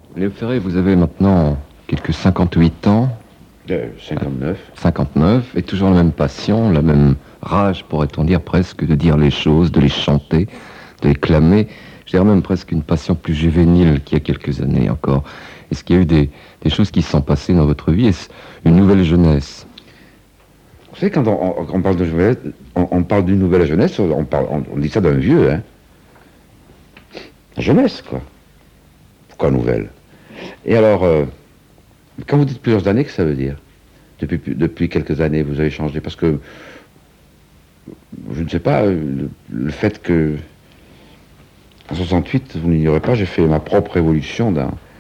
Léo Ferré, vous avez maintenant quelques 58 ans. 59. 59, et toujours la même passion, la même rage, pourrait-on dire presque, de dire les choses, de les chanter, de les clamer. Je dirais même presque une passion plus juvénile qu'il y a quelques années encore. Est-ce qu'il y a eu des choses qui se sont passées dans votre vie? Est-ce une nouvelle jeunesse? Vous savez, quand on parle de jeunesse, on parle d'une nouvelle jeunesse, on dit ça d'un vieux, hein. La jeunesse, quoi. Pourquoi nouvelle? Et alors, quand vous dites plusieurs années, que ça veut dire? Depuis quelques années, vous avez changé. Parce que, je ne sais pas, le fait que, en 68, vous n'ignorez pas, j'ai fait ma propre évolution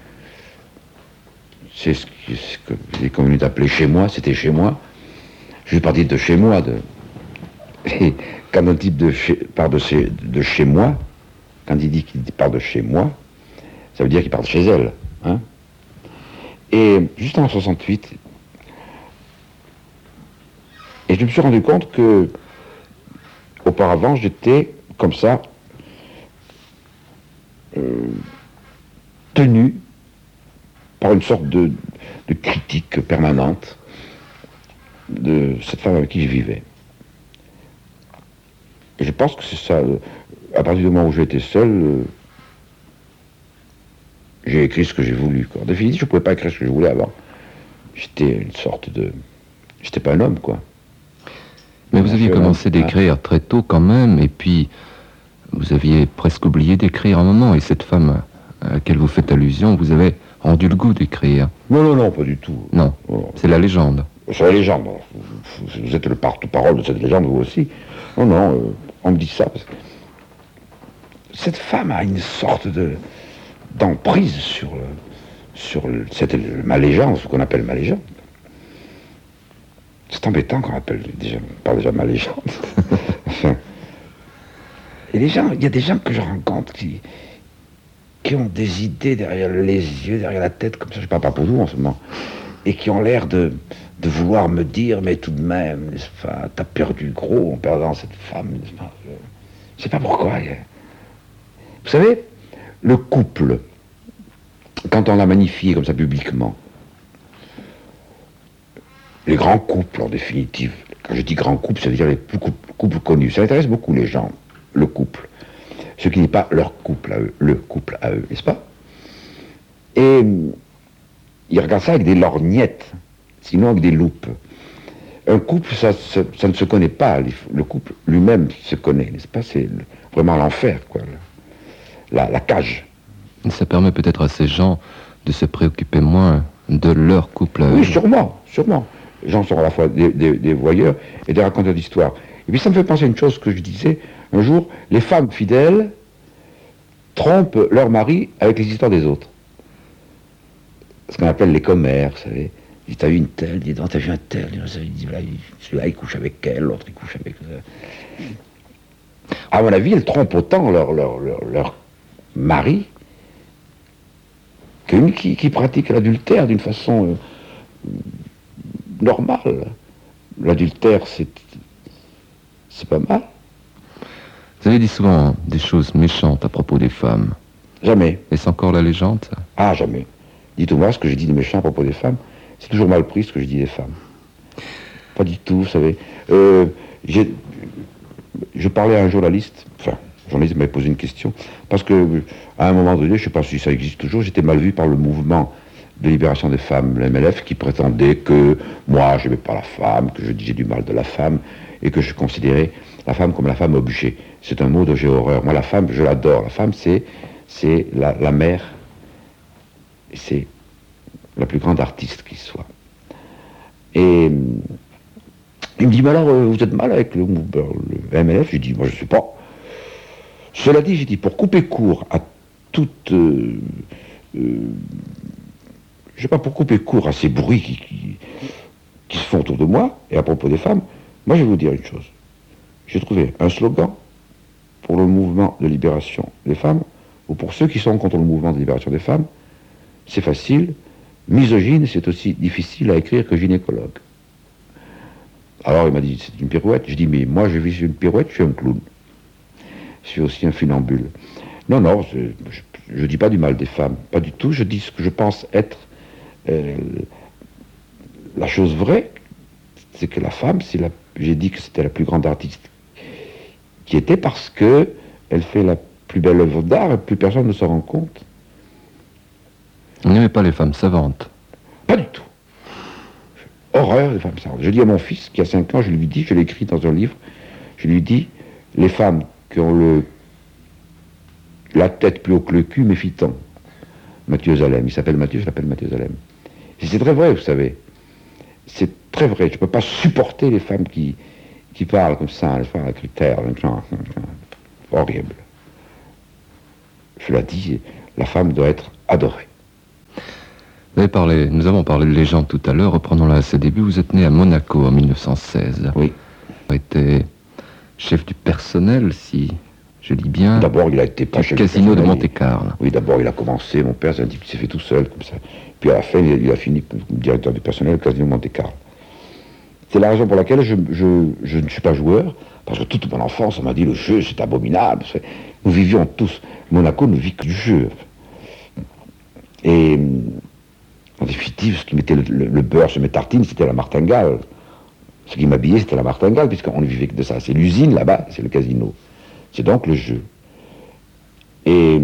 c'est ce que les communautés appelaient chez moi, c'était chez moi. Je suis parti de chez moi. Et quand un type part de chez moi, quand il dit qu'il part de chez moi, ça veut dire qu'il part de chez elle. Hein. Et juste en 68, et je me suis rendu compte que auparavant j'étais comme ça, tenu par une sorte de critique permanente de cette femme avec qui je vivais. Et je pense que c'est ça, à partir du moment où j'étais seul, j'ai écrit ce que j'ai voulu. Quoi. En définitive, je ne pouvais pas écrire ce que je voulais avant. J'étais une sorte de... J'étais pas un homme, quoi. Mais vous aviez commencé d'écrire très tôt quand même, et puis vous aviez presque oublié d'écrire un moment, et cette femme à laquelle vous faites allusion, vous avez rendu le goût d'écrire. Non, pas du tout. Non, c'est la légende. C'est la légende. Vous êtes le porte-parole de cette légende, vous aussi. Non, on me dit ça. Parce que cette femme a une sorte d'emprise sur ma légende, ce qu'on appelle ma légende. C'est embêtant qu'on parle déjà de ma légende. Enfin, et il y a des gens que je rencontre qui ont des idées derrière les yeux, derrière la tête, comme ça, je parle pas pour vous en ce moment, et qui ont l'air de vouloir me dire, mais tout de même, n'est-ce pas, t'as perdu gros en perdant cette femme, n'est-ce pas, je sais pas pourquoi. Vous savez, le couple, quand on l'a magnifié comme ça publiquement, les grands couples en définitive, quand je dis grands couples, ça veut dire les couples connus, ça intéresse beaucoup les gens, le couple. Ce qui n'est pas leur couple à eux, le couple à eux, n'est-ce pas? Et ils regardent ça avec des lorgnettes, sinon avec des loupes. Un couple, ça ne se connaît pas, le couple lui-même se connaît, n'est-ce pas? C'est vraiment l'enfer, quoi, la cage. Ça permet peut-être à ces gens de se préoccuper moins de leur couple à eux. Oui, sûrement. Les gens sont à la fois des voyeurs et des raconteurs d'histoires. Et puis ça me fait penser à une chose que je disais un jour, les femmes fidèles trompent leur mari avec les histoires des autres. Ce qu'on appelle les commères, vous savez. Dis, t'as vu une telle, dis donc, t'as vu un tel, celui-là il couche avec elle, l'autre il couche avec... À mon avis, elles trompent autant leur mari qu'une qui pratique l'adultère d'une façon normale. L'adultère, c'est pas mal. Vous avez dit souvent des choses méchantes à propos des femmes. Jamais. Est-ce encore la légende, ça? Ah, jamais. Dites-moi, ce que j'ai dit de méchant à propos des femmes, c'est toujours mal pris ce que je dis des femmes. Pas du tout, vous savez. Je parlais à un journaliste, journaliste m'avait posé une question, parce que à un moment donné, je ne sais pas si ça existe toujours, j'étais mal vu par le mouvement de libération des femmes, le MLF, qui prétendait que moi, je n'aimais pas la femme, que je disais du mal de la femme, et que je considérais la femme comme la femme objet. C'est un mot dont j'ai horreur. Moi, la femme, je l'adore. La femme, c'est la mère, et c'est la plus grande artiste qui soit. Et il me dit, mais alors, vous êtes mal avec le MLF? J'ai dit, moi, je ne sais pas. Cela dit, j'ai dit, pour couper court à toute... je sais pas, pour couper court à ces bruits qui se font autour de moi, et à propos des femmes, moi, je vais vous dire une chose. J'ai trouvé un slogan pour le mouvement de libération des femmes, ou pour ceux qui sont contre le mouvement de libération des femmes. C'est facile. Misogyne, c'est aussi difficile à écrire que gynécologue. Alors il m'a dit, c'est une pirouette. Je dis, mais moi je vis sur une pirouette, je suis un clown. Je suis aussi un funambule. Non, je dis pas du mal des femmes, pas du tout, je dis ce que je pense être la chose vraie, c'est que la femme, j'ai dit que c'était la plus grande artiste qui était parce que elle fait la plus belle œuvre d'art et plus personne ne s'en rend compte. Vous n'aimez pas les femmes savantes? Pas du tout. Horreur des femmes savantes. Je dis à mon fils, qui a 5 ans, je lui dis, je l'ai écrit dans un livre, je lui dis, les femmes qui ont la tête plus haut que le cul, méfie-t'en. Mathieu Zalem, il s'appelle Mathieu, je l'appelle Mathieu Zalem. Et c'est très vrai, vous savez. C'est très vrai. Je ne peux pas supporter les femmes qui parlent comme ça, elles parlent à critères, horrible. Je l'ai dit, la femme doit être adorée. Nous avons parlé de légende tout à l'heure, reprenons-la à ses débuts. Vous êtes né à Monaco en 1916. Oui. Vous été chef du personnel, si je lis bien. D'abord, il a été pas chef du casino de Monte-Carlo. Oui, d'abord, il a commencé, mon père, c'est un type qui s'est fait tout seul, comme ça. Puis à la fin, il a fini comme directeur du personnel au casino de Monte-Carlo. C'est la raison pour laquelle je ne suis pas joueur, parce que toute mon enfance, on m'a dit, le jeu, c'est abominable. Nous vivions tous, Monaco ne vit que du jeu. Et en définitive, ce qui mettait le beurre sur mes tartines, c'était la martingale. Ce qui m'habillait, c'était la martingale, puisqu'on ne vivait que de ça. C'est l'usine là-bas, c'est le casino. C'est donc le jeu. Et...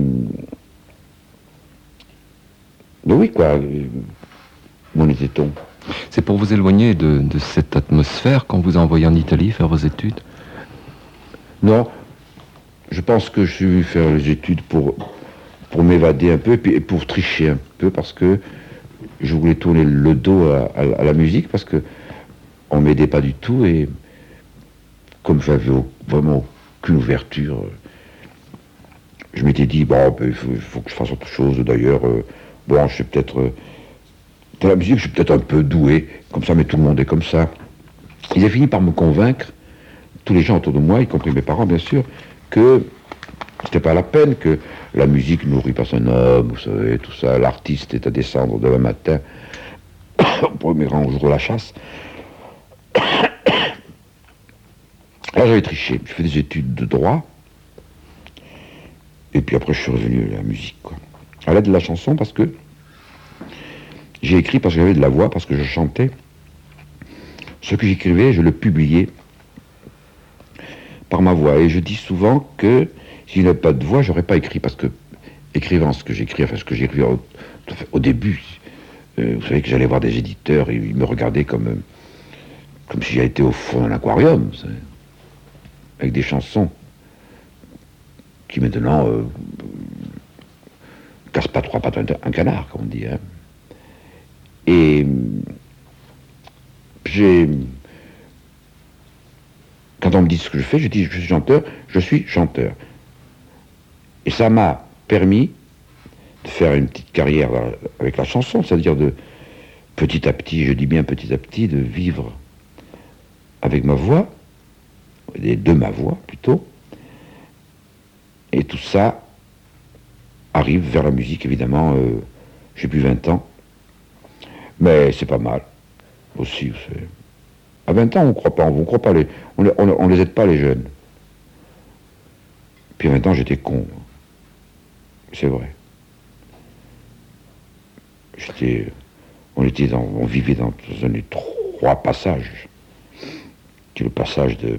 ben oui, quoi. Où en était-on? C'est pour vous éloigner de cette atmosphère qu'on vous a envoyé en Italie faire vos études? Non. Je pense que je suis venu faire les études pour m'évader un peu, et puis pour tricher un peu, parce que je voulais tourner le dos à la musique, parce que on m'aidait pas du tout, et comme j'avais vraiment aucune ouverture, je m'étais dit, bon, il faut que je fasse autre chose. D'ailleurs, bon, je suis peut-être... dans la musique, je suis peut-être un peu doué, comme ça, mais tout le monde est comme ça. Ils ont fini par me convaincre, tous les gens autour de moi, y compris mes parents, bien sûr, que c'était pas la peine, que la musique nourrit pas son homme, vous savez, tout ça. L'artiste est à descendre demain matin au premier rang au jour de la chasse. Là, j'avais triché. Je fais des études de droit. Et puis après, je suis revenu à la musique, quoi. À l'aide de la chanson, parce que j'ai écrit, parce que j'avais de la voix, parce que je chantais. Ce que j'écrivais, je le publiais par ma voix. Et je dis souvent que si je n'avais pas de voix, j'aurais pas écrit, parce que écrivant ce que j'écris, enfin ce que j'écrivais au début, vous savez que j'allais voir des éditeurs et ils me regardaient comme si j'avais été au fond d'un aquarium, vous savez, avec des chansons qui maintenant cassent pas trois pattes un canard, comme on dit. Hein. Et quand on me dit ce que je fais, je dis je suis chanteur. Et ça m'a permis de faire une petite carrière avec la chanson, c'est-à-dire de petit à petit, je dis bien petit à petit, de vivre avec ma voix, et de ma voix plutôt. Et tout ça arrive vers la musique, évidemment, j'ai plus 20 ans, mais c'est pas mal aussi, vous savez. À 20 ans, on ne croit pas, on les aide pas les jeunes. Puis à 20 ans, j'étais con. C'est vrai. On vivait dans un des 3 passages. Qui est le passage de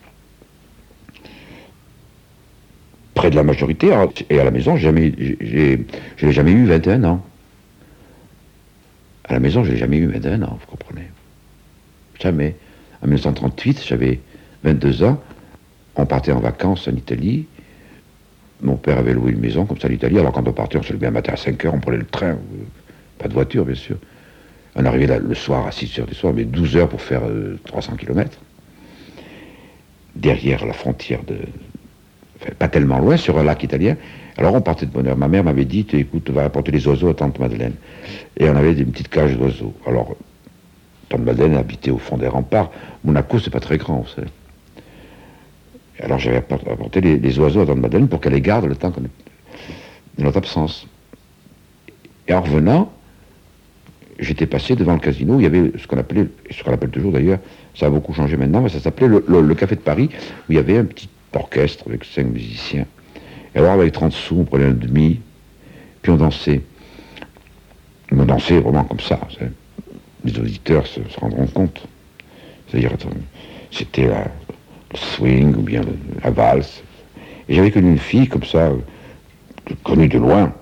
près de la majorité, et à la maison, je n'ai jamais eu 21 ans. À la maison, je n'ai jamais eu 21 ans, vous comprenez. Jamais. En 1938, j'avais 22 ans, on partait en vacances en Italie, mon père avait loué une maison comme ça en Italie, alors quand on partait, on se levait un matin à 5 heures, on prenait le train, pas de voiture bien sûr. On arrivait là, le soir à 6 heures du soir, mais 12 heures pour faire 300 km. Derrière la frontière enfin, pas tellement loin, sur un lac italien. Alors on partait de bonne heure. Ma mère m'avait dit, écoute, va apporter les oiseaux à tante Madeleine. Et on avait une petite cage d'oiseaux. Alors, tante Madeleine habitait au fond des remparts. Monaco, c'est pas très grand, vous savez. Alors j'avais apporté les oiseaux à tante Madeleine pour qu'elle les garde le temps de notre absence. Et en revenant, j'étais passé devant le casino, il y avait ce qu'on appelle toujours d'ailleurs, ça a beaucoup changé maintenant, mais ça s'appelait le Café de Paris, où il y avait un petit orchestre avec 5 musiciens. Et alors avec 30 sous, on prenait un demi, Puis on dansait. On dansait vraiment comme ça. Les auditeurs se rendront compte. C'est-à-dire, c'était le swing ou bien la valse. Et j'avais connu une fille comme ça, connue de loin.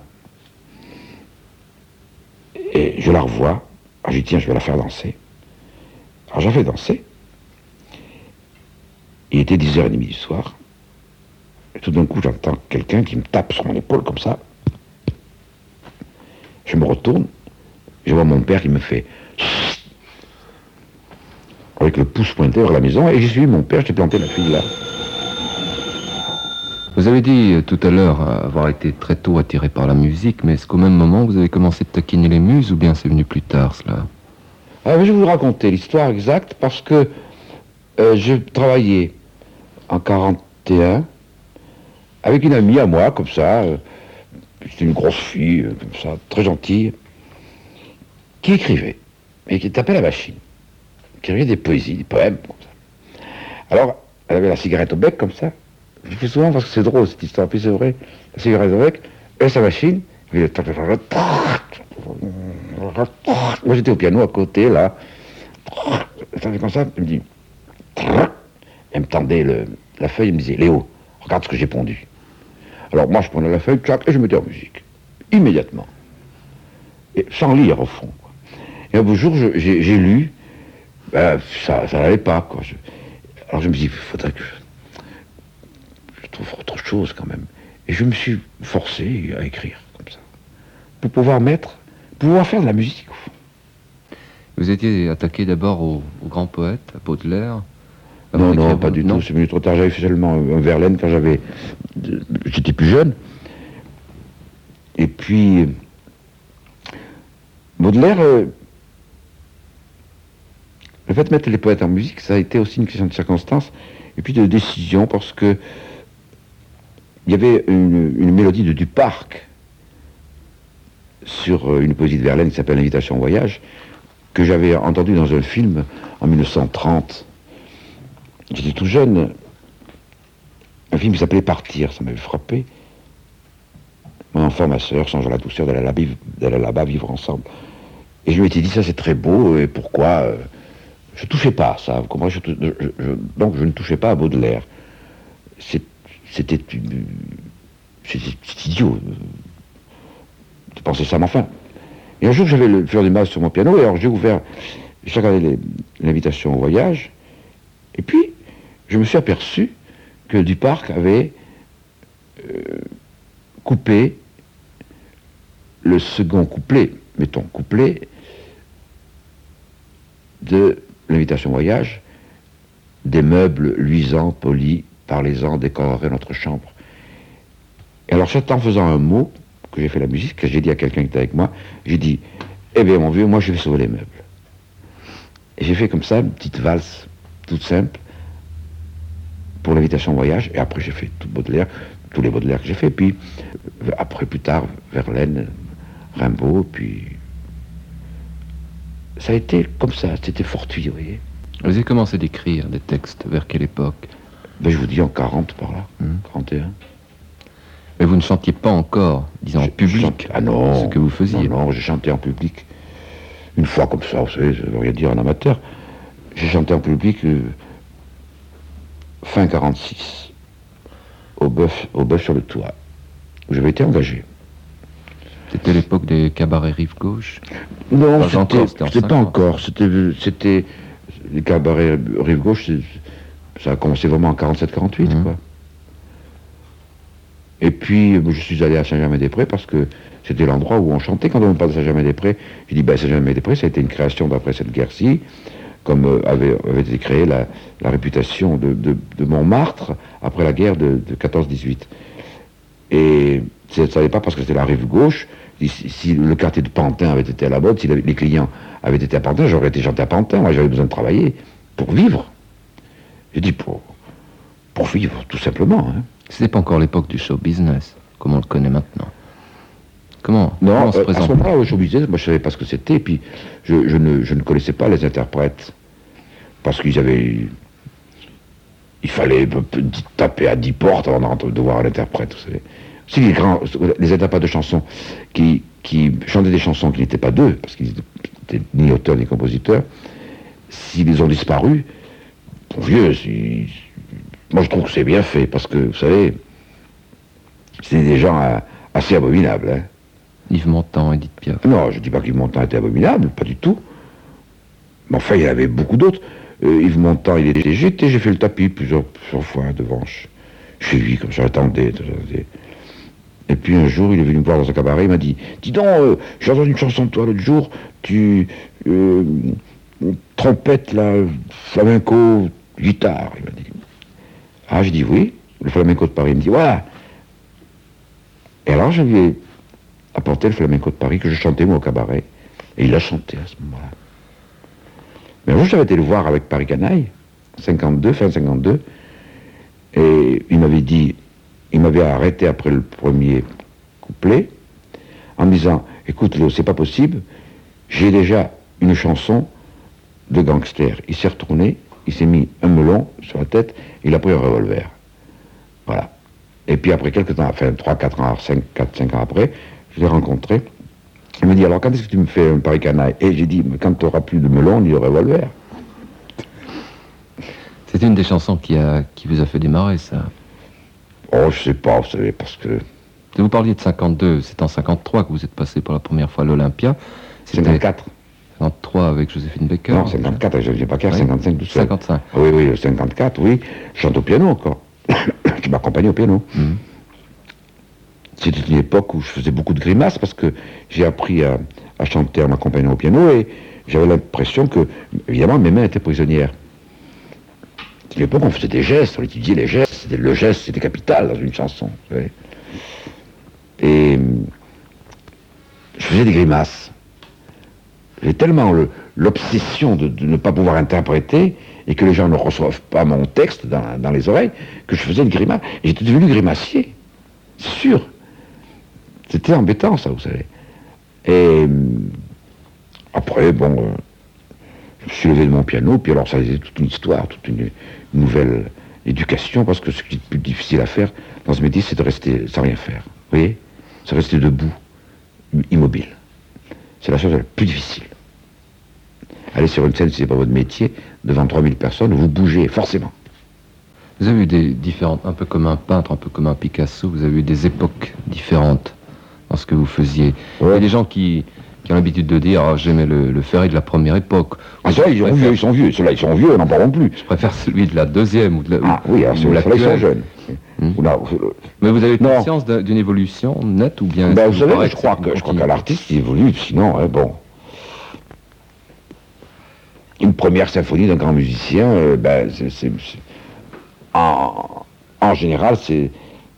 Et je la revois. Alors j'ai dit, tiens, je vais la faire danser. Alors j'avais dansé. Il était 10h30 du soir. Et tout d'un coup, j'entends quelqu'un qui me tape sur mon épaule comme ça. Je me retourne. Je vois mon père qui me fait... avec le pouce pointé vers la maison. Et j'ai suivi mon père, j'ai planté la fille là. Vous avez dit tout à l'heure avoir été très tôt attiré par la musique, mais est-ce qu'au même moment vous avez commencé de taquiner les muses ou bien c'est venu plus tard cela? Je vais vous raconter l'histoire exacte parce que je travaillais en 41 avec une amie à moi, comme ça. C'était une grosse fille, comme ça, très gentille, qui écrivait, et qui tapait la machine, qui écrivait des poésies, des poèmes, comme ça. Alors, elle avait la cigarette au bec, comme ça. Je fais souvent parce que c'est drôle cette histoire, puis c'est vrai, la cigarette au bec, et sa machine, moi j'étais au piano à côté, là, comme ça, elle me dit, elle me tendait la feuille, elle me disait, Léo, regarde ce que j'ai pondu. Alors moi je prenais la feuille, tchac, et je mettais en musique, immédiatement, et sans lire au fond, quoi. Et un beau jour, j'ai lu, ça n'allait pas, quoi. Alors je me dis, il faudrait que je trouve autre chose quand même. Et je me suis forcé à écrire comme ça, pour pouvoir faire de la musique, au fond. Vous étiez attaqué d'abord au grand poète, à Baudelaire? Non, pas du tout, c'est venu trop tard. J'avais fait seulement un Verlaine quand j'étais plus jeune. Et puis, Baudelaire, le fait de mettre les poètes en musique, ça a été aussi une question de circonstance, et puis de décision, parce que il y avait une mélodie de Duparc sur une poésie de Verlaine qui s'appelle L'Invitation au voyage, que j'avais entendue dans un film en 1930. J'étais tout jeune, un film qui s'appelait Partir, ça m'avait frappé. Mon enfant, ma sœur, songeant la douceur d'aller là-bas vivre ensemble. Et je lui ai dit, ça c'est très beau, et pourquoi je touchais pas à ça, donc je ne touchais pas à Baudelaire. C'était idiot de penser ça, mais enfin. Et un jour, j'avais le Fleur du Mal sur mon piano, et alors j'ai regardé l'invitation au voyage, et puis, je me suis aperçu que Duparc avait coupé le second couplet, mettons couplet, de l'invitation au voyage, des meubles luisants, polis, parlez-en, décoreraient notre chambre. Et alors, c'est en faisant un mot que j'ai fait la musique, que j'ai dit à quelqu'un qui était avec moi, j'ai dit, eh bien mon vieux, moi je vais sauver les meubles. Et j'ai fait comme ça une petite valse toute simple pour l'invitation au voyage, et après j'ai fait tous les Baudelaire que j'ai fait, puis après plus tard Verlaine, Rimbaud, puis ça a été comme ça, c'était fortuit, vous voyez. Vous avez commencé d'écrire des textes vers quelle époque? Ben, je vous dis en 40 par là, 41. Mais vous ne chantiez pas encore, disons, en public, non, ce que vous faisiez. Non, j'ai chanté en public. Une fois comme ça, vous savez, ça ne veut rien dire en amateur. J'ai chanté en public fin 46, au bœuf sur le toit, où j'avais été engagé. C'était l'époque des cabarets rive gauche? Non, c'était pas encore. C'était les cabarets rive gauche, ça a commencé vraiment en 47-48, quoi. Et puis, je suis allé à Saint-Germain-des-Prés parce que c'était l'endroit où on chantait. Quand on parle de Saint-Germain-des-Prés, j'ai dit, Saint-Germain-des-Prés, ça a été une création d'après cette guerre-ci, comme avait été créée la réputation de Montmartre après la guerre de 14-18. Et ça n'est pas parce que c'était la rive gauche. Si le quartier de Pantin avait été à la mode, si les clients avaient été à Pantin, j'aurais été chanté à Pantin. Moi, j'avais besoin de travailler pour vivre. J'ai dit pour vivre, tout simplement. Hein. C'était pas encore l'époque du show business, comme on le connaît maintenant. Comment se présente? À ce moment-là, au show business, moi je savais pas ce que c'était, et puis je ne connaissais pas les interprètes, parce il fallait taper à 10 portes avant de voir l'interprète, vous savez. Si les interprètes de chansons qui chantaient des chansons qui n'étaient pas d'eux, parce qu'ils n'étaient ni auteurs ni compositeurs, s'ils ont disparu, bon vieux, moi je trouve que c'est bien fait, parce que, vous savez, c'est des gens assez abominables. Hein. Yves Montand, Edith Piaf. Non, je ne dis pas qu'Yves Montand était abominable, pas du tout. Mais enfin, il y en avait beaucoup d'autres. Yves Montand, j'ai fait le tapis plusieurs fois devant chez lui, comme j'attendais. Et puis un jour, il est venu me voir dans un cabaret, il m'a dit, dis donc, j'ai entendu une chanson de toi l'autre jour, trompette, là, flamenco, guitare, il m'a dit. Ah, j'ai dit oui, le flamenco de Paris. Il me dit, voilà. Et alors, je lui ai apporté le flamenco de Paris que je chantais, moi, au cabaret. Et il a chanté à ce moment-là. Mais un jour, j'avais été le voir avec Paris Canaille, fin 52, et il m'avait arrêté après le premier couplet, en me disant, écoute Léo, c'est pas possible, j'ai déjà une chanson de gangster. Il s'est retourné, il s'est mis un melon sur la tête, il a pris un revolver. Voilà. Et puis après quelques temps, enfin 3-4 ans, 4-5 ans après, je l'ai rencontré. Il me dit, alors quand est-ce que tu me fais un Paris Canaille? Et j'ai dit, quand tu n'auras plus de melon ni de revolver. C'est une des chansons qui vous a fait démarrer, ça. Oh, je sais pas, vous savez, parce que... Vous parliez de 52, c'est en 53 que vous êtes passé pour la première fois à l'Olympia. 54. 53 avec Joséphine Baker. Non, 54 avec Joséphine Baker, oui. 55 tout seul. 55. Oui, 54, oui. Je chante au piano encore. Je m'accompagnais au piano. Mm-hmm. C'était une époque où je faisais beaucoup de grimaces parce que j'ai appris à chanter en m'accompagnant au piano et j'avais l'impression que, évidemment, mes mains étaient prisonnières. C'était une époque où on faisait des gestes, on étudiait les gestes, le geste c'était capital dans une chanson. Vous savez. Et je faisais des grimaces. J'ai tellement l'obsession de ne pas pouvoir interpréter et que les gens ne reçoivent pas mon texte dans les oreilles que je faisais une grimace. Et j'étais devenu grimacier, c'est sûr. C'était embêtant, ça, vous savez. Et après, bon, je me suis levé de mon piano, puis alors ça a été toute une histoire, toute une nouvelle éducation, parce que ce qui est le plus difficile à faire dans ce métier, c'est de rester sans rien faire. Vous voyez? C'est rester debout, immobile. C'est la chose la plus difficile. Aller sur une scène, si c'est pas votre métier, devant 3000 personnes, vous bougez, forcément. Vous avez eu des différentes, un peu comme un peintre, un peu comme un Picasso, vous avez eu des époques différentes dans ce que vous faisiez. Ouais. Il y a des gens qui ont l'habitude de dire « j'aimais le Ferré de la première époque ». Ah, ceux-là, ils sont vieux. Ceux-là, ils sont vieux, n'en parlons plus. Je préfère celui de la deuxième ou de la... Ah oui, alors ceux-là, ils sont jeunes. Mais vous avez conscience d'une évolution nette ou bien... Ben, vous savez, je crois qu'un artiste, il évolue, sinon, hein, bon... Une première symphonie d'un grand musicien, en général, c'est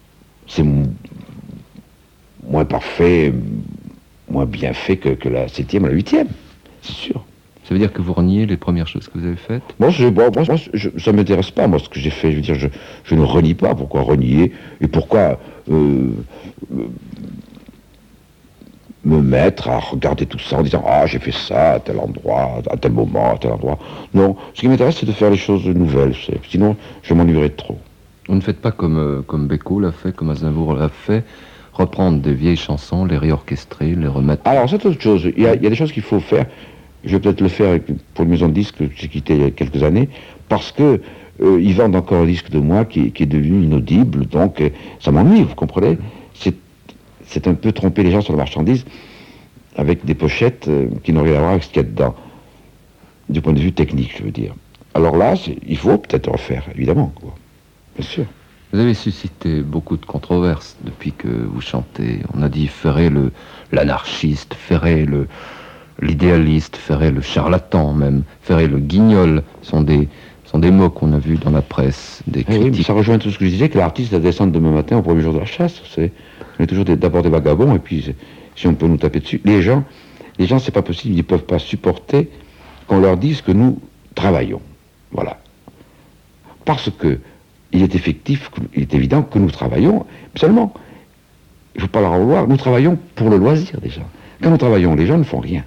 moins parfait, moins bien fait que la 7e ou la 8e, c'est sûr. Ça veut dire que vous reniez les premières choses que vous avez faites? Moi, ça ne m'intéresse pas, moi, ce que j'ai fait. Je veux dire, je ne renie pas. Pourquoi renier? Et pourquoi me mettre à regarder tout ça en disant « Ah, j'ai fait ça à tel endroit, à tel moment, à tel endroit. » Non, ce qui m'intéresse, c'est de faire les choses nouvelles. Sinon, je m'ennuierais trop. Vous ne faites pas comme Beko l'a fait, comme Aznavour l'a fait, reprendre des vieilles chansons, les réorchestrer, les remettre... Alors, c'est autre chose. Il y a des choses qu'il faut faire. Je vais peut-être le faire pour une maison de disques que j'ai quittée il y a quelques années, parce que ils vendent encore un disque de moi qui est devenu inaudible, donc ça m'ennuie, vous comprenez? C'est un peu tromper les gens sur la marchandise avec des pochettes qui n'ont rien à voir avec ce qu'il y a dedans, du point de vue technique, je veux dire. Alors là, il faut peut-être refaire, évidemment, quoi. Bien sûr. Vous avez suscité beaucoup de controverses depuis que vous chantez. On a dit Ferré l'anarchiste, Ferré l'idéaliste, Ferré le charlatan même, Ferré le guignol, sont des mots qu'on a vus dans la presse, des critiques. Oui, mais ça rejoint tout ce que je disais, que l'artiste va descendre demain matin au premier jour de la chasse. On est toujours d'abord des vagabonds, et puis si on peut nous taper dessus. Les gens, c'est pas possible, ils ne peuvent pas supporter qu'on leur dise que nous travaillons. Voilà. Parce que il est évident que nous travaillons, seulement, il ne faut pas leur en vouloir, nous travaillons pour le loisir déjà. Quand nous travaillons, les gens ne font rien.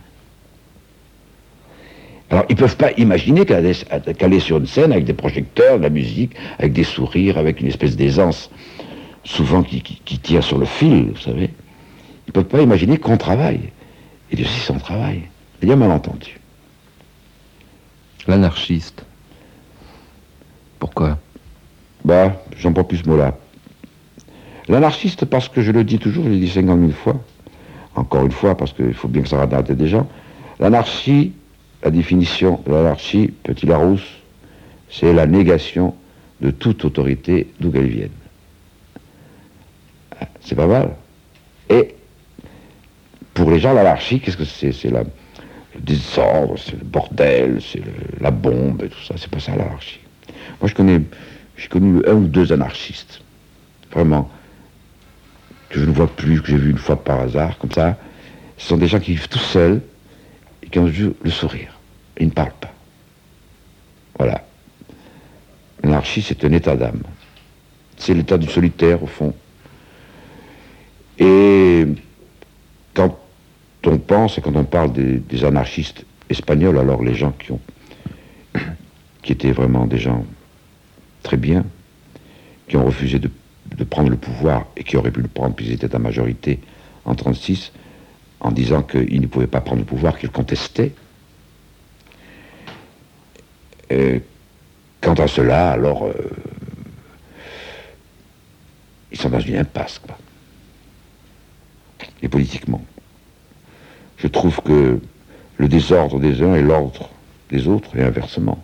Alors, ils ne peuvent pas imaginer qu'aller sur une scène avec des projecteurs, de la musique, avec des sourires, avec une espèce d'aisance souvent qui tirent sur le fil, vous savez, ils ne peuvent pas imaginer qu'on travaille. Et Dieu sait si on travaille. Il y a malentendu. L'anarchiste. Pourquoi? J'emploie plus ce mot-là. L'anarchiste, parce que je le dis toujours, je l'ai dit 50 000 fois, encore une fois, parce qu'il faut bien que ça rentre dans la tête des gens, l'anarchie, la définition de l'anarchie, Petit Larousse, c'est la négation de toute autorité d'où qu'elle vienne. C'est pas mal. Et pour les gens, l'anarchie, qu'est-ce que c'est? C'est le désordre, c'est le bordel, c'est la bombe et tout ça. C'est pas ça l'anarchie. Moi, j'ai connu un ou deux anarchistes, vraiment, que je ne vois plus, que j'ai vu une fois par hasard, comme ça. Ce sont des gens qui vivent tout seuls et qui ont juste le sourire. Ils ne parlent pas. Voilà. L'anarchie, c'est un état d'âme. C'est l'état du solitaire, au fond. Et quand on pense et quand on parle des anarchistes espagnols, alors les gens qui étaient vraiment des gens très bien, qui ont refusé de prendre le pouvoir et qui auraient pu le prendre puisqu'ils étaient en majorité en 1936, en disant qu'ils ne pouvaient pas prendre le pouvoir, qu'ils contestaient. Quant à cela, alors, ils sont dans une impasse, quoi. Et politiquement. Je trouve que le désordre des uns est l'ordre des autres, et inversement.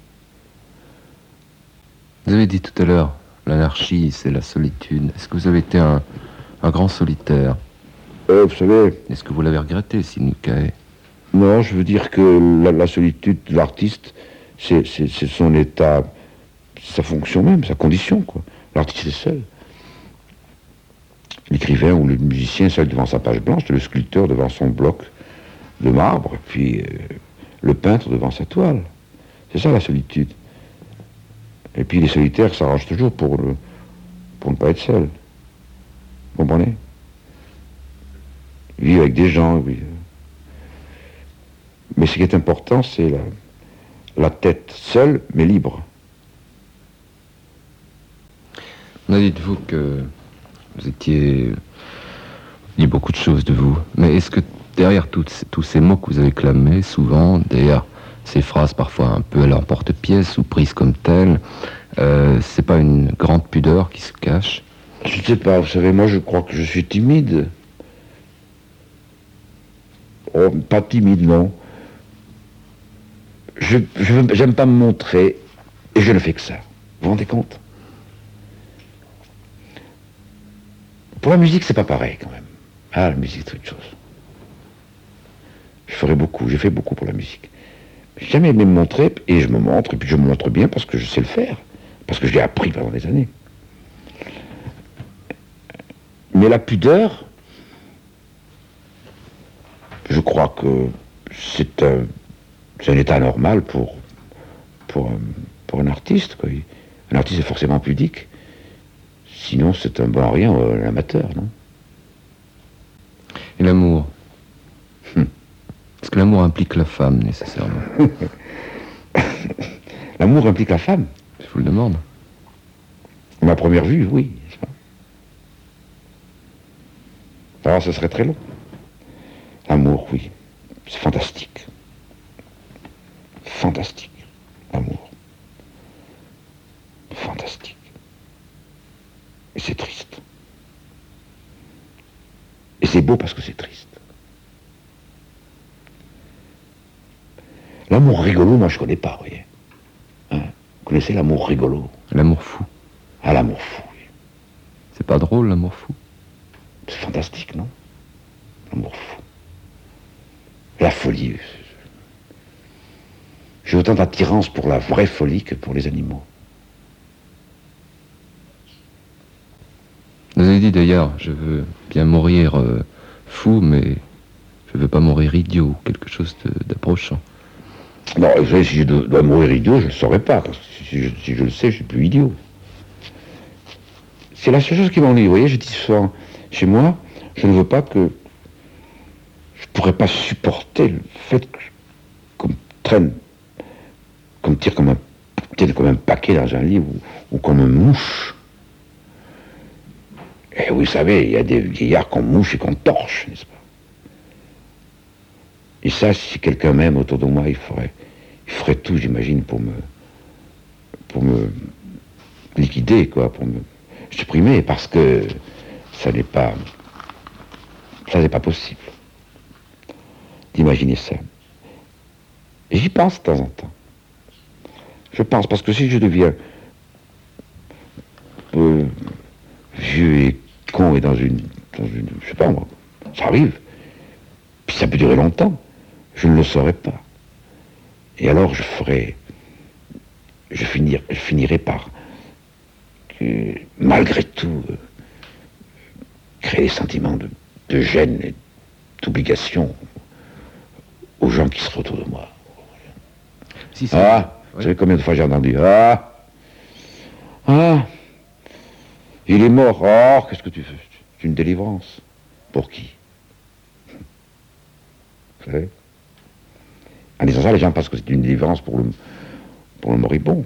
Vous avez dit tout à l'heure, l'anarchie, c'est la solitude. Est-ce que vous avez été un grand solitaire? Vous savez... Est-ce que vous l'avez regretté, Sinukai? Non, je veux dire que la solitude de l'artiste, c'est son état, sa fonction même, sa condition, quoi. L'artiste est seul. L'écrivain ou le musicien seul devant sa page blanche, le sculpteur devant son bloc de marbre, puis le peintre devant sa toile. C'est ça la solitude. Et puis les solitaires s'arrangent toujours pour ne pas être seuls. Vous comprenez? Vivre avec des gens, oui. Mais ce qui est important, c'est la tête seule, mais libre. On a dit de vous que vous étiez... On dit beaucoup de choses de vous. Mais est-ce que derrière tous ces mots que vous avez clamés, souvent, derrière ces phrases parfois un peu à l'emporte-pièce ou prises comme telles, c'est pas une grande pudeur qui se cache? Je ne sais pas, vous savez, moi je crois que je suis timide. Oh, pas timide, non. J'aime pas me montrer, et je ne fais que ça. Vous vous rendez compte? Pour la musique, c'est pas pareil, quand même. Ah, la musique, c'est autre chose. J'ai fait beaucoup pour la musique. J'ai jamais aimé me montrer, et je me montre, et puis je me montre bien parce que je sais le faire. Parce que je l'ai appris pendant des années. Mais la pudeur, je crois que c'est un état normal pour un artiste, quoi. Un artiste est forcément pudique. Sinon, c'est un bon à rien, un amateur, non? Et l'amour? Est-ce que l'amour implique la femme, nécessairement? L'amour implique la femme? Je vous le demande. À ma première vue, oui. Alors, ce serait très long. L'amour, oui. C'est fantastique. Fantastique. L'amour. Fantastique. Et c'est triste. Et c'est beau parce que c'est triste. L'amour rigolo, moi je connais pas, vous voyez. Hein? Vous connaissez l'amour rigolo? L'amour fou. Ah, l'amour fou, oui. C'est pas drôle, l'amour fou? C'est fantastique, non? L'amour fou. La folie. J'ai autant d'attirance pour la vraie folie que pour les animaux. Vous avez dit d'ailleurs, je veux bien mourir fou, mais je veux pas mourir idiot, ou quelque chose d'approchant. Non, vous savez, si je dois mourir idiot, je ne le saurais pas. Parce que si je le sais, je suis plus idiot. C'est la seule chose qui m'ennuie. Vous voyez, je dis souvent, chez moi, je ne veux pas que... Je ne pourrais pas supporter le fait qu'on me traîne, qu'on me tire comme un paquet dans un livre, ou comme une mouche. Et vous savez, il y a des vieillards qu'on mouche et qu'on torche, n'est-ce pas? Et ça, si quelqu'un m'aime autour de moi, il ferait tout, j'imagine, pour me liquider, quoi, pour me supprimer, parce que ça n'est pas possible d'imaginer ça. Et j'y pense de temps en temps. Je pense, parce que si je deviens vieux et con et dans une, je sais pas moi, ça arrive, puis ça peut durer longtemps, je ne le saurais pas. Et alors je finirai par, malgré tout, créer des sentiments de gêne et d'obligation aux gens qui seraient autour de moi. Si, vous savez combien de fois j'ai entendu il est mort. Oh, qu'est-ce que tu fais? C'est une délivrance. Pour qui? Vous savez? En disant ça, les gens pensent que c'est une délivrance pour le moribond.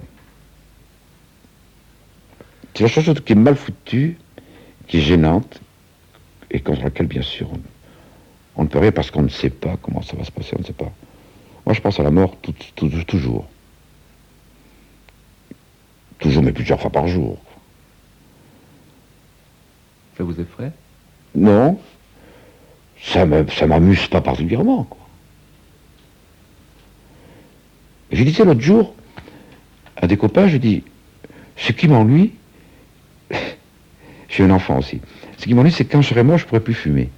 C'est la chose qui est mal foutue, qui est gênante, et contre laquelle, bien sûr, on ne peut rien parce qu'on ne sait pas comment ça va se passer, on ne sait pas. Moi, je pense à la mort toujours. Toujours, mais plusieurs fois par jour. Ça vous effraie? Non, ça m'amuse pas particulièrement, quoi. Je disais l'autre jour à des copains, je dis, ce qui m'ennuie, j'ai un enfant aussi, ce qui m'ennuie, c'est que quand je serai mort, je ne pourrai plus fumer.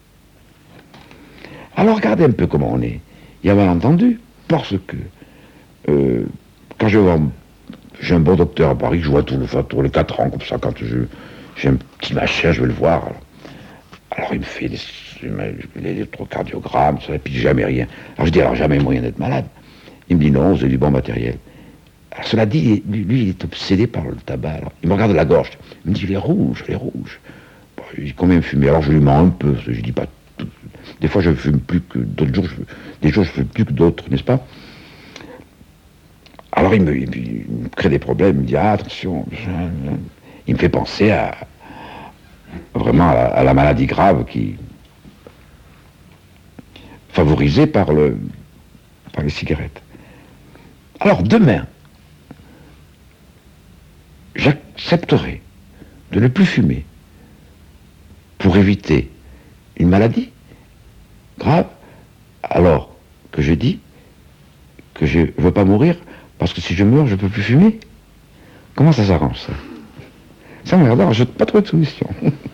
Alors regardez un peu comment on est. Il y a malentendu, parce que quand j'ai un bon docteur à Paris, je vois tous les 4 ans, comme ça, quand j'ai un petit machin, je vais le voir. Alors il me fait les électrocardiogrammes, ça, et puis jamais rien. Alors je dis, alors jamais moyen d'être malade. Il me dit non, vous avez du bon matériel. Alors cela dit, lui il est obsédé par le tabac. Alors, il me regarde la gorge, il me dit, les rouges. Bon, il dit, combien fumer? Alors je lui mens un peu, je dis pas tout. Des fois je ne fume plus que d'autres jours, des jours je fume plus que d'autres, n'est-ce pas? Alors il me crée des problèmes, il me dit, attention, il me fait penser vraiment à la maladie grave qui favorisée par les cigarettes. Alors demain, j'accepterai de ne plus fumer pour éviter une maladie grave, alors que je dis que je ne veux pas mourir parce que si je meurs, je ne peux plus fumer. Comment ça s'arrange, ça? Ça me regarde, je n'ai pas trouvé de solution.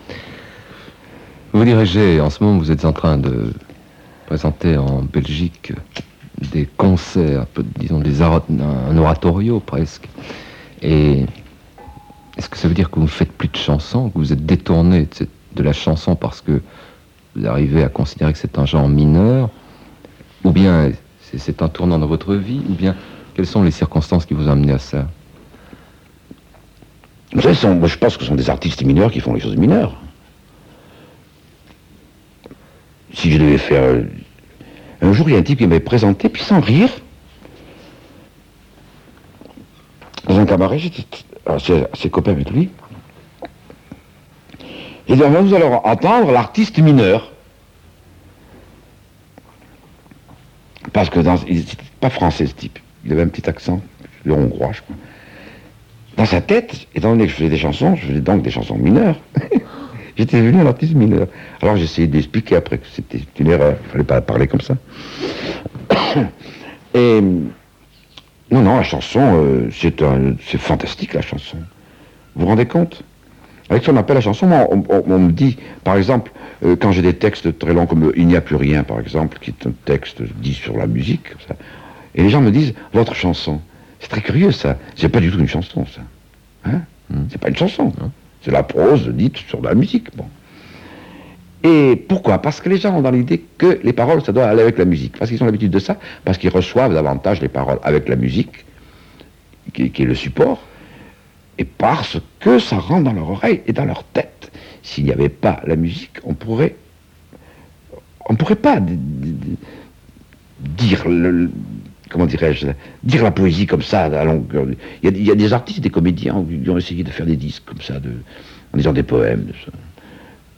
Vous dirigez, en ce moment, vous êtes en train de présenter en Belgique des concerts, disons un oratorio presque. Et est-ce que ça veut dire que vous ne faites plus de chansons, que vous êtes détourné de la chanson parce que vous arrivez à considérer que c'est un genre mineur, ou bien c'est un tournant dans votre vie, ou bien quelles sont les circonstances qui vous ont amené à ça? Vous savez, je pense que ce sont des artistes mineurs qui font les choses mineures. Si je devais faire... Un jour, il y a un type qui m'avait présenté, puis sans rire, dans un cabaret, j'étais assez copain avec lui. Et donc, vous allez entendre l'artiste mineur. Parce que il n'était pas français, ce type. Il avait un petit accent, le hongrois, je crois. Dans sa tête, étant donné que je faisais des chansons, je faisais donc des chansons mineures. J'étais devenu un artiste mineur. Alors j'essayais d'expliquer après que c'était une erreur, il ne fallait pas parler comme ça. Et non, la chanson, c'est fantastique, la chanson. Vous vous rendez compte? Avec ce qu'on appelle la chanson, on me dit, par exemple, quand j'ai des textes très longs comme Il n'y a plus rien, par exemple, qui est un texte dit sur la musique, ça, et les gens me disent, votre chanson. C'est très curieux, ça. C'est pas du tout une chanson, ça. Hein? C'est pas une chanson. C'est la prose dite sur la musique. Bon. Et pourquoi? Parce que les gens ont dans l'idée que les paroles, ça doit aller avec la musique. Parce qu'ils ont l'habitude de ça, parce qu'ils reçoivent davantage les paroles avec la musique, qui est le support, et parce que ça rentre dans leur oreille et dans leur tête. S'il n'y avait pas la musique, on pourrait pas dire comment dirais-je, dire la poésie comme ça à longueur. Il y a des artistes, des comédiens qui ont essayé de faire des disques comme ça, en disant des poèmes.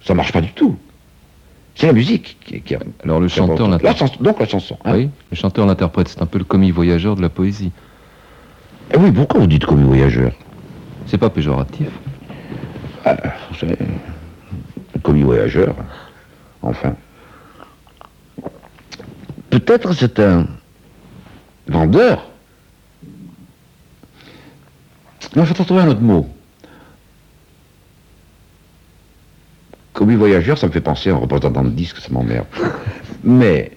Ça marche pas du tout. C'est la musique qui a... Alors le chanteur l'interprète. Donc la chanson. Hein. Oui, le chanteur l'interprète, c'est un peu le commis voyageur de la poésie. Eh oui, pourquoi vous dites commis voyageur? C'est pas péjoratif. Vous savez, commis voyageur, enfin. Peut-être c'est un vendeur. Non, je vais trouver un autre mot. Commis voyageur, ça me fait penser à un représentant de disque, ça m'emmerde. Mais,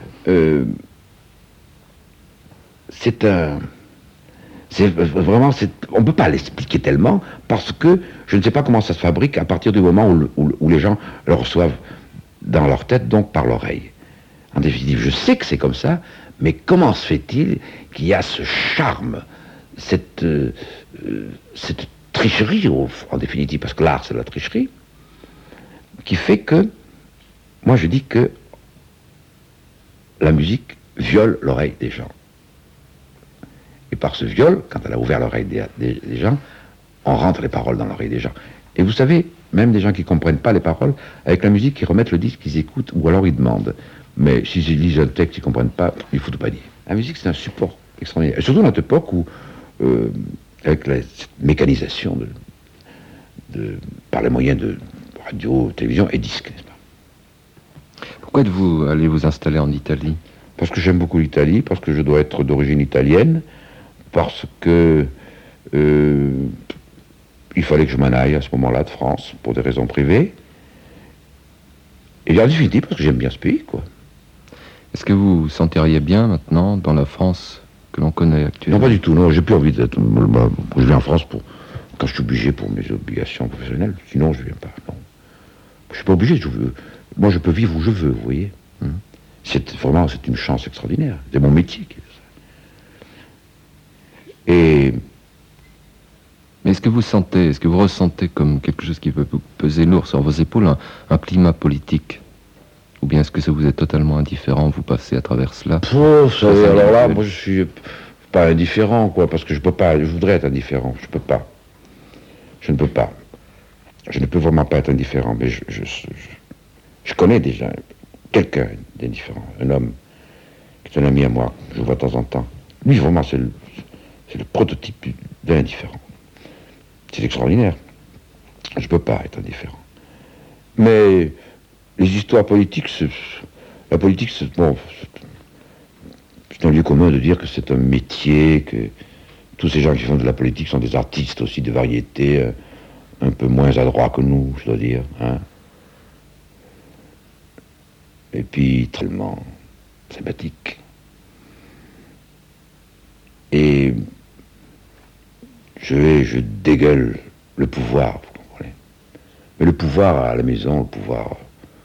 c'est un... C'est vraiment... on ne peut pas l'expliquer tellement, parce que je ne sais pas comment ça se fabrique à partir du moment où les gens le reçoivent dans leur tête, donc par l'oreille. En définitive, je sais que c'est comme ça, mais comment se fait-il qu'il y a ce charme, cette tricherie, en définitive, parce que l'art, c'est la tricherie, qui fait que, moi je dis que la musique viole l'oreille des gens. Et par ce viol, quand elle a ouvert l'oreille des gens, on rentre les paroles dans l'oreille des gens. Et vous savez, même des gens qui ne comprennent pas les paroles, avec la musique, ils remettent le disque, ils écoutent, ou alors ils demandent. Mais s'ils lisent un texte, ils ne comprennent pas, il faut tout pas dire. La musique, c'est un support extraordinaire. Et surtout dans notre époque où, avec cette mécanisation par les moyens de radio, télévision et disque, n'est-ce pas? Pourquoi êtes-vous allé vous installer en Italie? Parce que j'aime beaucoup l'Italie, parce que je dois être d'origine italienne, parce que il fallait que je m'en aille à ce moment-là de France, pour des raisons privées. Et en définitive, parce que j'aime bien ce pays, quoi. Est-ce que vous vous sentiriez bien maintenant dans la France que l'on connaît actuellement? Non, pas du tout, non, j'ai plus envie d'être... Je viens en France quand je suis obligé pour mes obligations professionnelles, sinon je ne viens pas, non. Je ne suis pas obligé, moi je peux vivre où je veux, vous voyez. C'est une chance extraordinaire, c'est mon métier. Et... Mais est-ce que vous ressentez comme quelque chose qui peut peser lourd sur vos épaules, un climat politique? Ou bien est-ce que vous êtes totalement indifférent, vous passez à travers cela? Alors là, moi je suis pas indifférent, quoi, parce que je peux pas, je voudrais être indifférent, je peux pas. Je ne peux pas. Je ne peux vraiment pas être indifférent, mais je connais déjà quelqu'un d'indifférent, un homme qui est un ami à moi, que je vois de temps en temps. Lui, vraiment, c'est le prototype de l'indifférent. C'est extraordinaire. Je ne peux pas être indifférent. Mais les histoires politiques, la politique, c'est un lieu commun de dire que c'est un métier, que tous ces gens qui font de la politique sont des artistes aussi de variété, un peu moins adroits que nous, je dois dire. Hein. Et puis, tellement sympathique. Et je dégueule le pouvoir, vous comprenez. Mais le pouvoir à la maison, le pouvoir...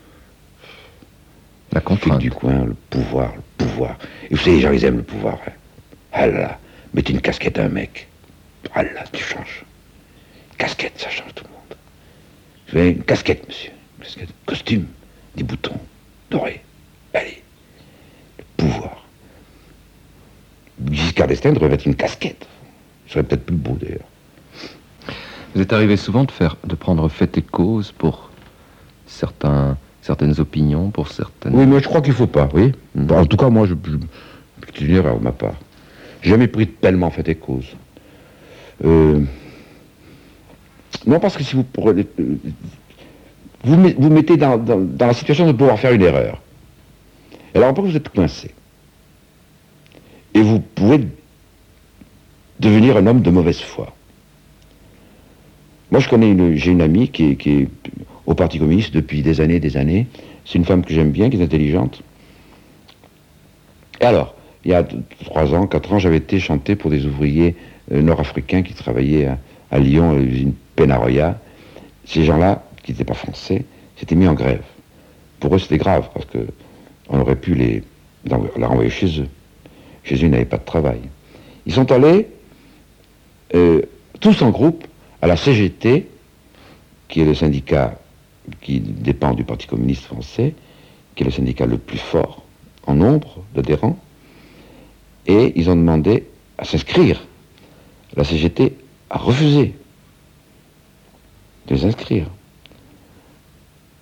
La contrainte. Du coin, le pouvoir. Et vous savez, les gens, ils aiment le pouvoir. Hein. Ah là, mettez une casquette à un mec. Ah là, tu changes. Casquette, ça change tout le monde. Vous avez une casquette, monsieur. Une casquette, costume, des boutons, dorés. Allez, le pouvoir. Giscard d'Estaing devrait mettre une casquette. Ce serait peut-être plus beau, d'ailleurs. Vous êtes arrivé souvent de prendre fait et cause pour certaines opinions, pour certaines... Oui, mais je crois qu'il ne faut pas, oui. En tout cas, moi, c'est une erreur de ma part. J'ai jamais pris tellement fait et cause. Non, parce que si vous prenez... vous mettez dans la situation de pouvoir faire une erreur. Et alors après, vous êtes coincé. Et vous pouvez devenir un homme de mauvaise foi. Moi, j'ai une amie qui est au Parti communiste depuis des années. C'est une femme que j'aime bien, qui est intelligente. Et alors, il y a 3 ans, 4 ans, j'avais été chanter pour des ouvriers nord-africains qui travaillaient à Lyon, à l'usine Penaroya. Ces gens-là, qui n'étaient pas français, s'étaient mis en grève. Pour eux, c'était grave, parce qu'on aurait pu les renvoyer chez eux. Chez eux, ils n'avaient pas de travail. Ils sont allés, tous en groupe, à la CGT, qui est le syndicat qui dépend du Parti communiste français, qui est le syndicat le plus fort en nombre d'adhérents, et ils ont demandé à s'inscrire. La CGT a refusé de les inscrire.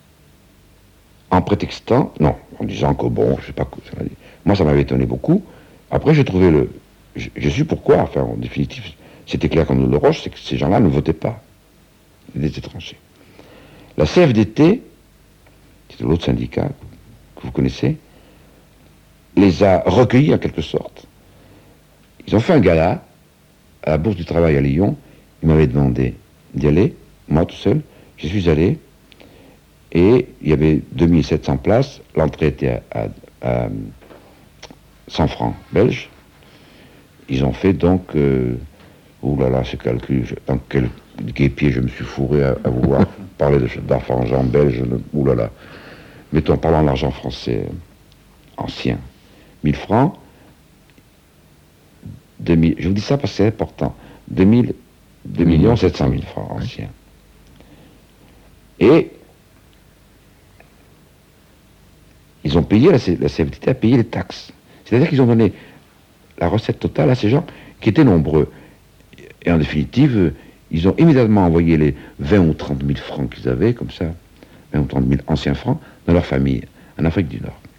en prétextant, non, en disant que bon, je sais pas, moi ça m'avait étonné beaucoup. Après j'ai trouvé je suis pourquoi, enfin en définitive, c'était clair comme de roche, c'est que ces gens-là ne votaient pas, des étrangers. La CFDT, c'est l'autre syndicat que vous connaissez, les a recueillis en quelque sorte. Ils ont fait un gala à la Bourse du Travail à Lyon. Ils m'avaient demandé d'y aller, moi tout seul. J'y suis allé. Et il y avait 2700 places. L'entrée était à 100 francs belges. Ils ont fait donc... oulala, ce calcul, dans quel guépier je me suis fourré à vouloir parler d'argent belge. Oulala. Mettons, parlons de l'argent français ancien. 1000 francs. 2000, je vous dis ça parce que c'est important. 2 700 000 francs anciens. Et ils ont payé, la CFDT a payé les taxes. C'est-à-dire qu'ils ont donné la recette totale à ces gens qui étaient nombreux. Et en définitive, ils ont immédiatement envoyé les 20 ou 30 000 francs qu'ils avaient, comme ça, 20 ou 30 000 anciens francs, dans leur famille, en Afrique du Nord.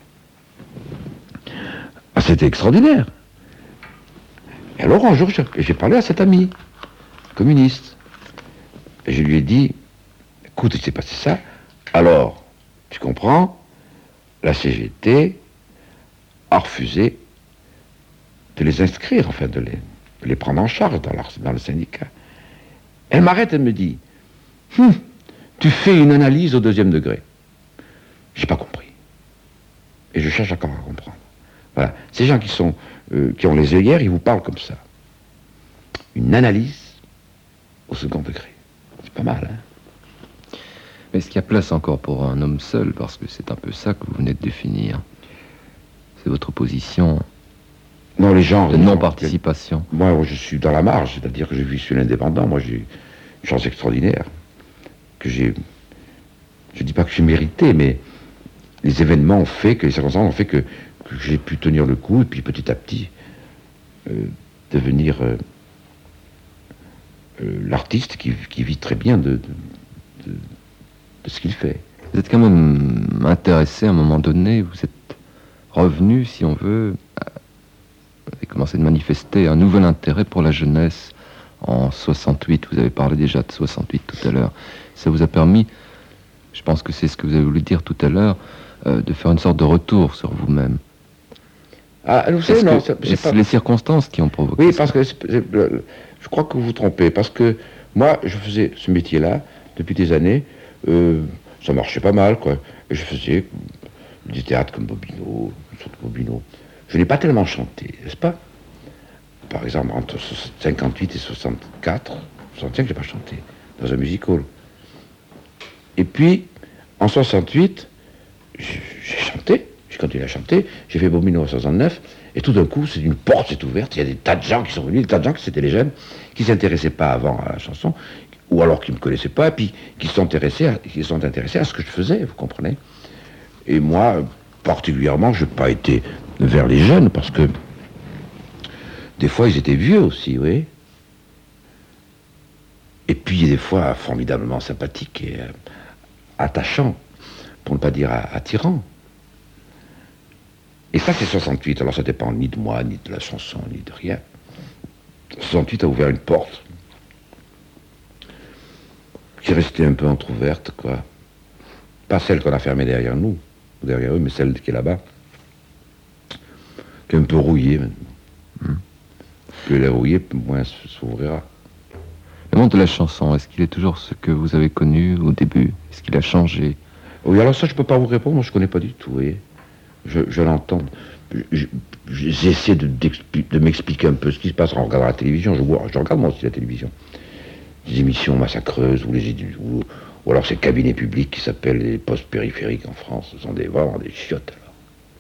Ah, c'était extraordinaire. Et alors un jour, j'ai parlé à cet ami communiste. Et je lui ai dit, écoute, il s'est passé ça. Alors, tu comprends, la CGT a refusé de les inscrire, enfin de les prendre en charge dans le syndicat. Elle m'arrête, elle me dit, tu fais une analyse au 2e degré. J'ai pas compris. Et je cherche encore à comprendre. Voilà. Ces gens qui ont les œillères, ils vous parlent comme ça. Une analyse au 2e degré. C'est pas mal, hein? Mais est-ce qu'il y a place encore pour un homme seul? Parce que c'est un peu ça que vous venez de définir. C'est votre position non, les gens, de non-participation. Moi, je suis dans la marge, c'est-à-dire que je suis indépendant. Moi, j'ai une chance extraordinaire. Je dis pas que j'ai mérité, mais les événements ont fait que, les circonstances ont fait que j'ai pu tenir le coup, et puis petit à petit, devenir l'artiste qui vit très bien de ce qu'il fait. Vous êtes quand même intéressé à un moment donné, vous êtes revenu, si on veut, vous avez commencé de manifester un nouvel intérêt pour la jeunesse en 68. Vous avez parlé déjà de 68 tout à l'heure. Ça vous a permis, je pense que c'est ce que vous avez voulu dire tout à l'heure, de faire une sorte de retour sur vous-même. Ah, vous savez, non, c'est pas... les circonstances qui ont provoqué oui, ça. parce que je crois que vous vous trompez, parce que moi, je faisais ce métier-là depuis des années, ça marchait pas mal, quoi. Et je faisais du théâtre comme Bobino, une sorte de Bobino. Je n'ai pas tellement chanté, n'est-ce pas? Par exemple, entre 58 et 64, 65, je n'ai pas chanté dans un musical. Et puis, en 68, j'ai chanté, j'ai continué à chanter, j'ai fait Bobino en 69, et tout d'un coup, une porte s'est ouverte, il y a des tas de gens qui sont venus, des tas de gens qui c'était les jeunes, qui ne s'intéressaient pas avant à la chanson, ou alors qui ne me connaissaient pas, et puis qui sont intéressés à ce que je faisais, vous comprenez? Et moi, particulièrement, je n'ai pas été vers les jeunes, parce que des fois, ils étaient vieux aussi, vous voyez. Et puis, des fois, formidablement sympathiques et attachants, pour ne pas dire attirants. Et ça, c'est 68. Alors, ça dépend ni de moi, ni de la chanson, ni de rien. 68 a ouvert une porte qui restait un peu entrouverte, quoi. Pas celle qu'on a fermée derrière nous, ou derrière eux, mais celle qui est là-bas, qui est un peu rouillée maintenant. Plus elle est rouillée, moins elle s'ouvrira. Le monde de la chanson, est-ce qu'il est toujours ce que vous avez connu au début? Est-ce qu'il a changé? Oui, alors ça, je ne peux pas vous répondre, moi je ne connais pas du tout, vous voyez. Je l'entends. J'essaie de m'expliquer un peu ce qui se passe en regardant la télévision. Je regarde moi aussi la télévision. Des émissions massacreuses, ou alors ces cabinets publics qui s'appellent les postes périphériques en France. Ce sont vraiment des chiottes, alors.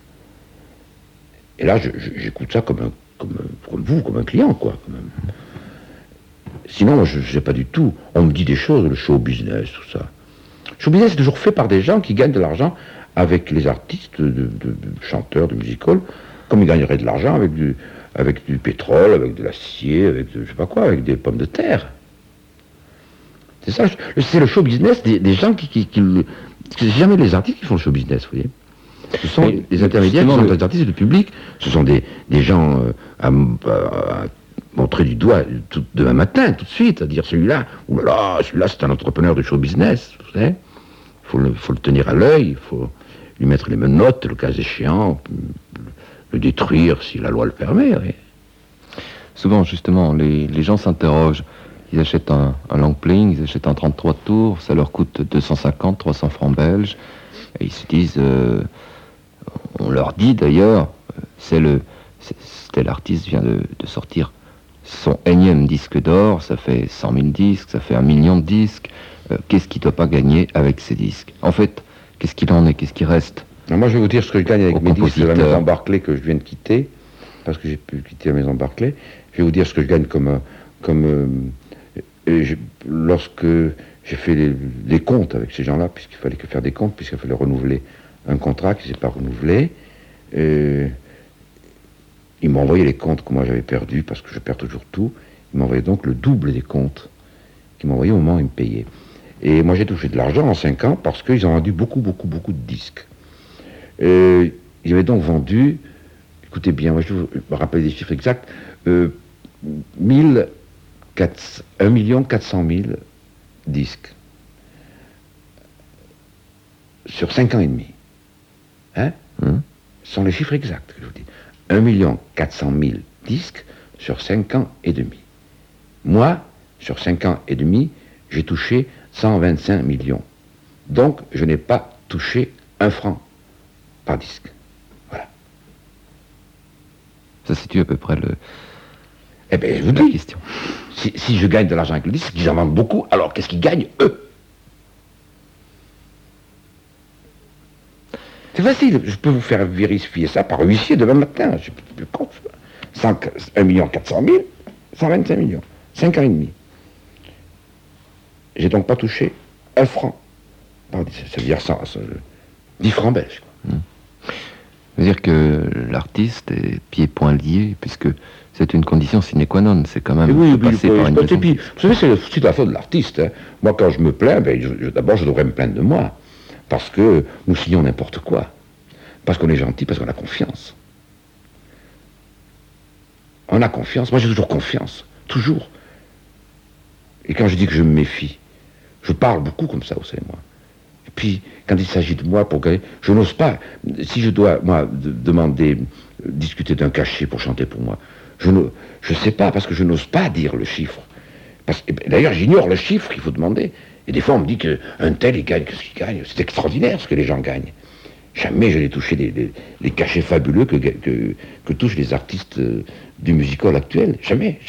Et là, j'écoute ça comme vous, comme un client, quoi, quand même. Sinon, moi, je ne sais pas du tout. On me dit des choses, le show business, tout ça. Le show business est toujours fait par des gens qui gagnent de l'argent avec les artistes, de chanteurs, de musical, comme ils gagneraient de l'argent avec du pétrole, avec de l'acier, avec je sais pas quoi, avec des pommes de terre. C'est ça, c'est le show business des gens c'est jamais les artistes qui font le show business, vous voyez. Ce sont les intermédiaires qui sont les artistes et le public. Ce sont des gens à montrer du doigt demain matin, tout de suite, à dire celui-là, oulala, celui-là c'est un entrepreneur de show business, vous savez. Il faut le tenir à l'œil, il faut lui mettre les menottes, le cas échéant, le détruire si la loi le permet. Oui. Souvent, justement, les gens s'interrogent. Ils achètent un long playing, ils achètent un 33 tours, ça leur coûte 250, 300 francs belges. Et ils se disent, on leur dit d'ailleurs, tel artiste vient de sortir son énième disque d'or, ça fait 100 000 disques, ça fait 1 million de disques. Qu'est-ce qu'il ne doit pas gagner avec ces disques? En fait, qu'est-ce qu'il en est? Qu'est-ce qui reste? Alors moi, je vais vous dire ce que je gagne avec mes disques de la maison Barclay que je viens de quitter, parce que j'ai pu quitter la maison Barclay. Je vais vous dire ce que je gagne lorsque j'ai fait les comptes avec ces gens-là, puisqu'il fallait faire des comptes, puisqu'il fallait renouveler un contrat qui ne s'est pas renouvelé. Ils m'ont envoyé les comptes que moi j'avais perdus, parce que je perds toujours tout. Ils m'ont envoyé donc le double des comptes qu'ils m'ont envoyé au moment où ils me payaient. Et moi j'ai touché de l'argent en 5 ans, parce qu'ils ont vendu beaucoup de disques. Ils avaient donc vendu, écoutez bien, moi je me rappelle des chiffres exacts, 1 400 000 disques sur 5 ans et demi. Hein? Ce sont les chiffres exacts que je vous dis. 1 400 000 disques sur 5 ans et demi. Moi, sur 5 ans et demi, j'ai touché 125 millions. Donc, je n'ai pas touché 1 franc par disque. Voilà. Ça situe à peu près Eh bien, je vous dis, question. Si je gagne de l'argent avec le disque, ils en vendent beaucoup, alors qu'est-ce qu'ils gagnent, eux? C'est facile, je peux vous faire vérifier ça par huissier demain matin. Je plus compte. 1 400 000, 125 millions. 5 ans et demi. J'ai donc pas touché 1 franc. Ça veut dire 10 francs belges. C'est-à-dire que l'artiste est pieds et poings liés, puisque c'est une condition sine qua non. C'est quand même passer par une maison. Et puis, vous savez, c'est la faute de l'artiste. Hein. Moi, quand je me plains, d'abord, je devrais me plaindre de moi. Parce que nous signons n'importe quoi. Parce qu'on est gentil, parce qu'on a confiance. On a confiance. Moi, j'ai toujours confiance. Toujours. Et quand je dis que je me méfie, je parle beaucoup comme ça, vous savez, moi. Et puis, quand il s'agit de moi pour gagner, je n'ose pas. Si je dois, moi, discuter d'un cachet pour chanter pour moi, je ne sais pas, parce que je n'ose pas dire le chiffre. D'ailleurs, j'ignore le chiffre qu'il faut demander. Et des fois, on me dit qu'un tel, il gagne, qu'est-ce qu'il gagne? C'est extraordinaire ce que les gens gagnent. Jamais je n'ai touché les cachets fabuleux que touchent les artistes du musical actuel. Jamais.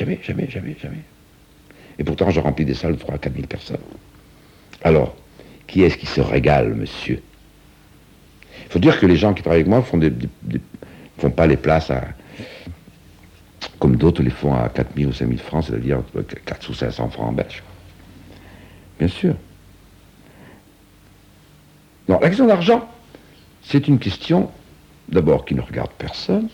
Et pourtant, je remplis des salles de 3 à 4 000 personnes. Alors, qui est-ce qui se régale, monsieur? Il faut dire que les gens qui travaillent avec moi font pas les places comme d'autres les font à 4 000 ou 5 000 francs, c'est-à-dire 4 ou 500 francs en belge. Bien sûr. Non, la question d'argent, c'est une question, d'abord, qui ne regarde personne.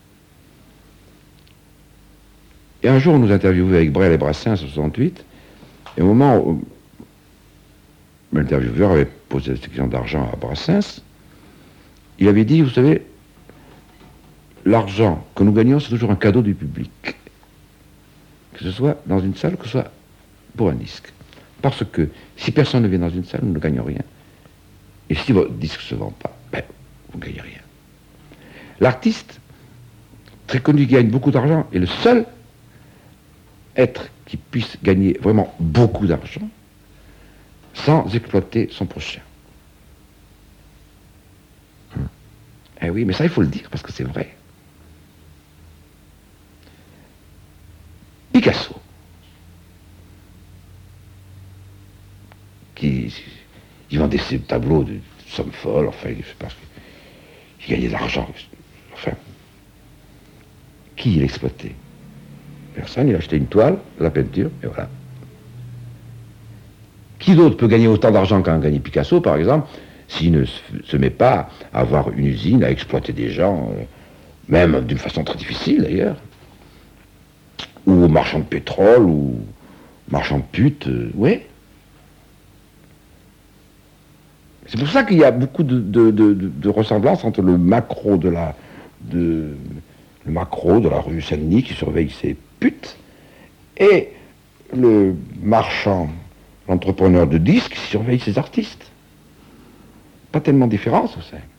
Et un jour, on nous interviewait avec Brel et Brassens en 68, et au moment où l'intervieweur avait posé cette question d'argent à Brassens, il avait dit, vous savez, l'argent que nous gagnons, c'est toujours un cadeau du public. Que ce soit dans une salle, que ce soit pour un disque. Parce que si personne ne vient dans une salle, nous ne gagnons rien. Et si votre disque ne se vend pas, vous ne gagnez rien. L'artiste, très connu, gagne beaucoup d'argent, est le seul être qui puisse gagner vraiment beaucoup d'argent sans exploiter son prochain. Eh oui, mais ça, il faut le dire, parce que c'est vrai. Picasso, il vendait ses tableaux de sommes folles, enfin, je sais pas, il gagnait de l'argent, enfin. Qui il exploitait? Personne, il achetait une toile, de la peinture, et voilà. Qui d'autre peut gagner autant d'argent qu'un gagné Picasso, par exemple, s'il ne se met pas à avoir une usine, à exploiter des gens, même d'une façon très difficile d'ailleurs, ou marchand de pétrole, ou marchand de putes, ouais. C'est pour ça qu'il y a beaucoup de ressemblances entre le macro de la rue Saint-Denis qui surveille ses putes et le marchand, l'entrepreneur de disques qui surveille ses artistes. Pas tellement différent, ça, c'est.